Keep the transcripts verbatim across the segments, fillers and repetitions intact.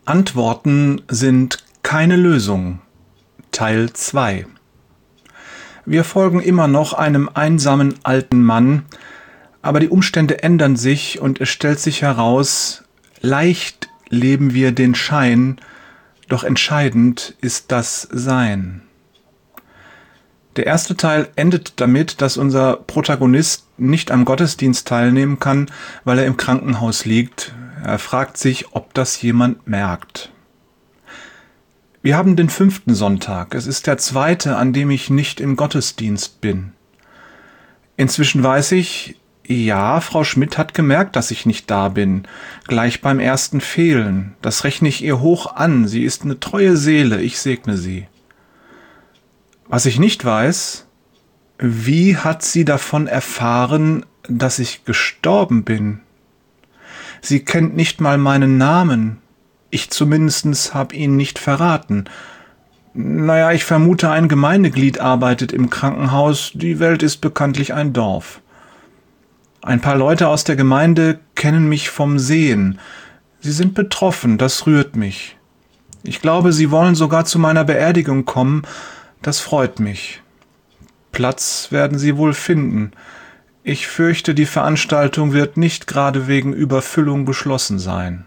Antworten sind keine Lösung. Teil zwei. Wir folgen immer noch einem einsamen alten Mann, aber die Umstände ändern sich und es stellt sich heraus, leicht leben wir den Schein, doch entscheidend ist das Sein. Der erste Teil endet damit, dass unser Protagonist nicht am Gottesdienst teilnehmen kann, weil er im Krankenhaus liegt. Er fragt sich, ob das jemand merkt. Wir haben den fünften Sonntag. Es ist der zweite, an dem ich nicht im Gottesdienst bin. Inzwischen weiß ich, ja, Frau Schmidt hat gemerkt, dass ich nicht da bin. Gleich beim ersten Fehlen. Das rechne ich ihr hoch an. Sie ist eine treue Seele. Ich segne sie. Was ich nicht weiß, wie hat sie davon erfahren, dass ich gestorben bin? Sie kennt nicht mal meinen Namen. Ich zumindest habe ihn nicht verraten. Naja, ich vermute, ein Gemeindeglied arbeitet im Krankenhaus. Die Welt ist bekanntlich ein Dorf. Ein paar Leute aus der Gemeinde kennen mich vom Sehen. Sie sind betroffen, das rührt mich. Ich glaube, sie wollen sogar zu meiner Beerdigung kommen. Das freut mich. Platz werden sie wohl finden. Ich fürchte, die Veranstaltung wird nicht gerade wegen Überfüllung geschlossen sein.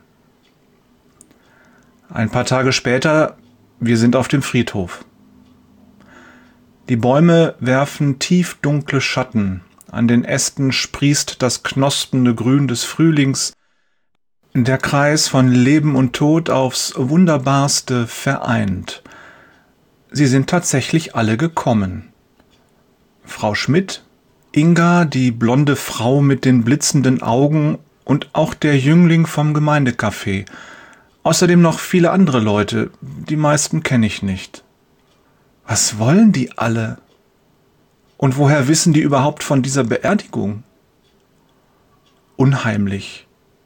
Ein paar Tage später, wir sind auf dem Friedhof. Die Bäume werfen tiefdunkle Schatten. An den Ästen sprießt das knospende Grün des Frühlings. Der Kreis von Leben und Tod aufs Wunderbarste vereint. Sie sind tatsächlich alle gekommen. Frau Schmidt, Inga, die blonde Frau mit den blitzenden Augen und auch der Jüngling vom Gemeindecafé. Außerdem noch viele andere Leute, die meisten kenne ich nicht. Was wollen die alle? Und woher wissen die überhaupt von dieser Beerdigung? Unheimlich.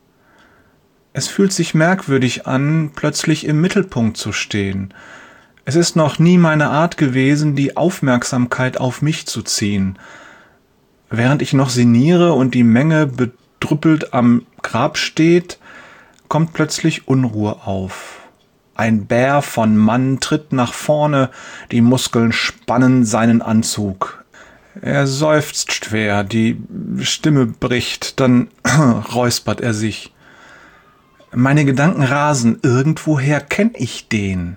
Es fühlt sich merkwürdig an, plötzlich im Mittelpunkt zu stehen. Es ist noch nie meine Art gewesen, die Aufmerksamkeit auf mich zu ziehen. Während ich noch sinniere und die Menge bedrüppelt am Grab steht, kommt plötzlich Unruhe auf. Ein Bär von Mann tritt nach vorne, die Muskeln spannen seinen Anzug. Er seufzt schwer, die Stimme bricht, dann räuspert er sich. Meine Gedanken rasen, irgendwoher kenn ich den.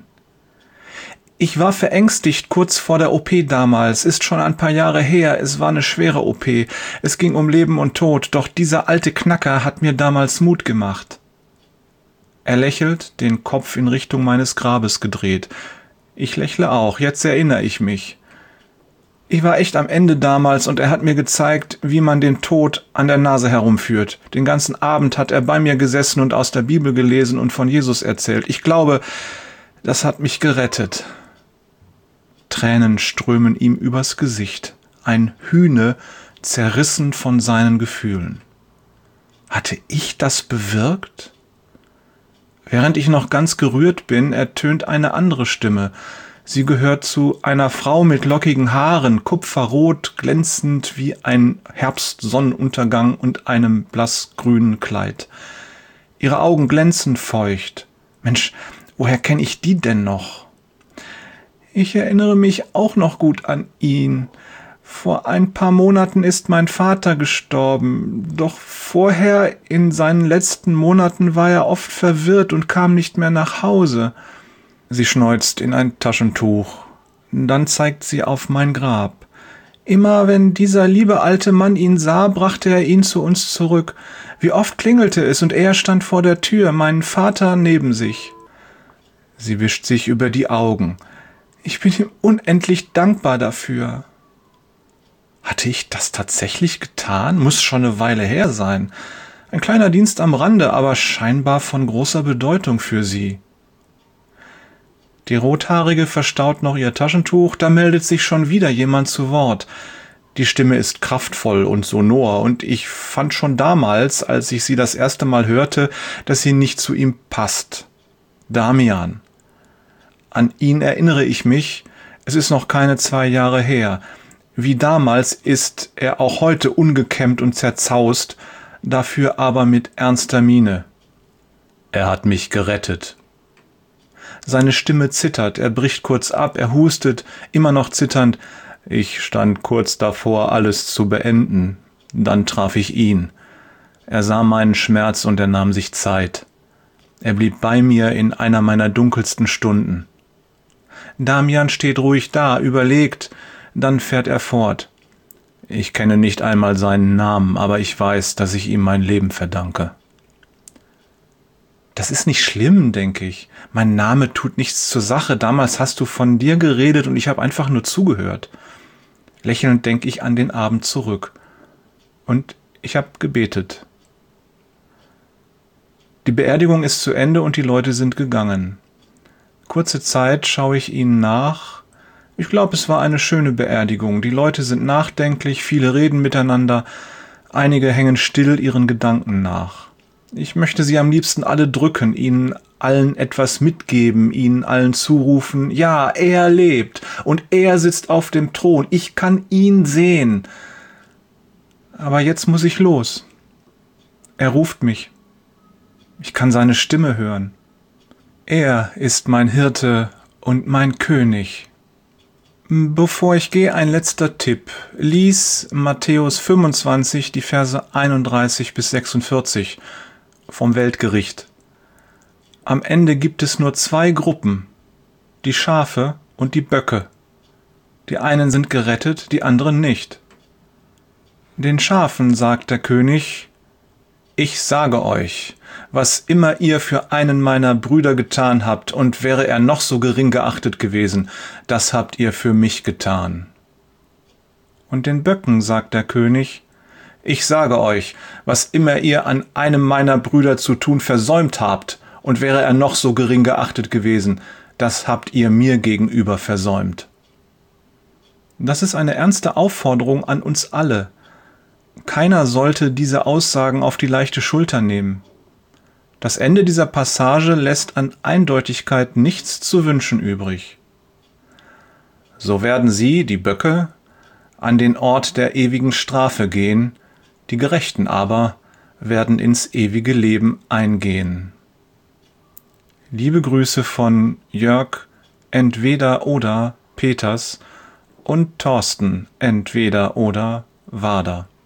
Ich war verängstigt kurz vor der O P damals, ist schon ein paar Jahre her, es war eine schwere O P. Es ging um Leben und Tod, doch dieser alte Knacker hat mir damals Mut gemacht. Er lächelt, den Kopf in Richtung meines Grabes gedreht. Ich lächle auch, jetzt erinnere ich mich. Ich war echt am Ende damals und er hat mir gezeigt, wie man den Tod an der Nase herumführt. Den ganzen Abend hat er bei mir gesessen und aus der Bibel gelesen und von Jesus erzählt. Ich glaube, das hat mich gerettet. Tränen strömen ihm übers Gesicht, ein Hühne zerrissen von seinen Gefühlen. Hatte ich das bewirkt? Während ich noch ganz gerührt bin, ertönt eine andere Stimme. Sie gehört zu einer Frau mit lockigen Haaren, kupferrot, glänzend wie ein Herbstsonnenuntergang und einem blassgrünen Kleid. Ihre Augen glänzen feucht. Mensch, woher kenne ich die denn noch? Ich erinnere mich auch noch gut an ihn. Vor ein paar Monaten ist mein Vater gestorben, doch vorher, in seinen letzten Monaten, war er oft verwirrt und kam nicht mehr nach Hause. Sie schneuzt in ein Taschentuch. Dann zeigt sie auf mein Grab. Immer wenn dieser liebe alte Mann ihn sah, brachte er ihn zu uns zurück. Wie oft klingelte es und er stand vor der Tür, mein Vater neben sich. Sie wischt sich über die Augen. Ich bin ihm unendlich dankbar dafür. Hatte ich das tatsächlich getan? Muss schon eine Weile her sein. Ein kleiner Dienst am Rande, aber scheinbar von großer Bedeutung für sie. Die Rothaarige verstaut noch ihr Taschentuch, da meldet sich schon wieder jemand zu Wort. Die Stimme ist kraftvoll und sonor, und ich fand schon damals, als ich sie das erste Mal hörte, dass sie nicht zu ihm passt. Damian. An ihn erinnere ich mich, es ist noch keine zwei Jahre her. Wie damals ist er auch heute ungekämmt und zerzaust, dafür aber mit ernster Miene. Er hat mich gerettet. Seine Stimme zittert, er bricht kurz ab, er hustet, immer noch zitternd. Ich stand kurz davor, alles zu beenden. Dann traf ich ihn. Er sah meinen Schmerz und er nahm sich Zeit. Er blieb bei mir in einer meiner dunkelsten Stunden. Damian steht ruhig da, überlegt, dann fährt er fort. Ich kenne nicht einmal seinen Namen, aber ich weiß, dass ich ihm mein Leben verdanke. Das ist nicht schlimm, denke ich. Mein Name tut nichts zur Sache. Damals hast du von dir geredet und ich habe einfach nur zugehört. Lächelnd denke ich an den Abend zurück. Und ich habe gebetet. Die Beerdigung ist zu Ende und die Leute sind gegangen. Kurze Zeit schaue ich ihnen nach. Ich glaube, es war eine schöne Beerdigung. Die Leute sind nachdenklich, viele reden miteinander, einige hängen still ihren Gedanken nach. Ich möchte sie am liebsten alle drücken, ihnen allen etwas mitgeben, ihnen allen zurufen, ja, er lebt und er sitzt auf dem Thron, ich kann ihn sehen. Aber jetzt muss ich los. Er ruft mich. Ich kann seine Stimme hören. Er ist mein Hirte und mein König. Bevor ich gehe, ein letzter Tipp. Lies Matthäus fünfundzwanzig, die Verse einunddreißig bis sechsundvierzig vom Weltgericht. Am Ende gibt es nur zwei Gruppen, die Schafe und die Böcke. Die einen sind gerettet, die anderen nicht. Den Schafen sagt der König: Ich sage euch, was immer ihr für einen meiner Brüder getan habt, und wäre er noch so gering geachtet gewesen, das habt ihr für mich getan. Und den Böcken sagt der König: Ich sage euch, was immer ihr an einem meiner Brüder zu tun versäumt habt, und wäre er noch so gering geachtet gewesen, das habt ihr mir gegenüber versäumt. Das ist eine ernste Aufforderung an uns alle. Keiner sollte diese Aussagen auf die leichte Schulter nehmen. Das Ende dieser Passage lässt an Eindeutigkeit nichts zu wünschen übrig. So werden sie, die Böcke, an den Ort der ewigen Strafe gehen, die Gerechten aber werden ins ewige Leben eingehen. Liebe Grüße von Jörg entweder oder Peters und Thorsten entweder oder Wader.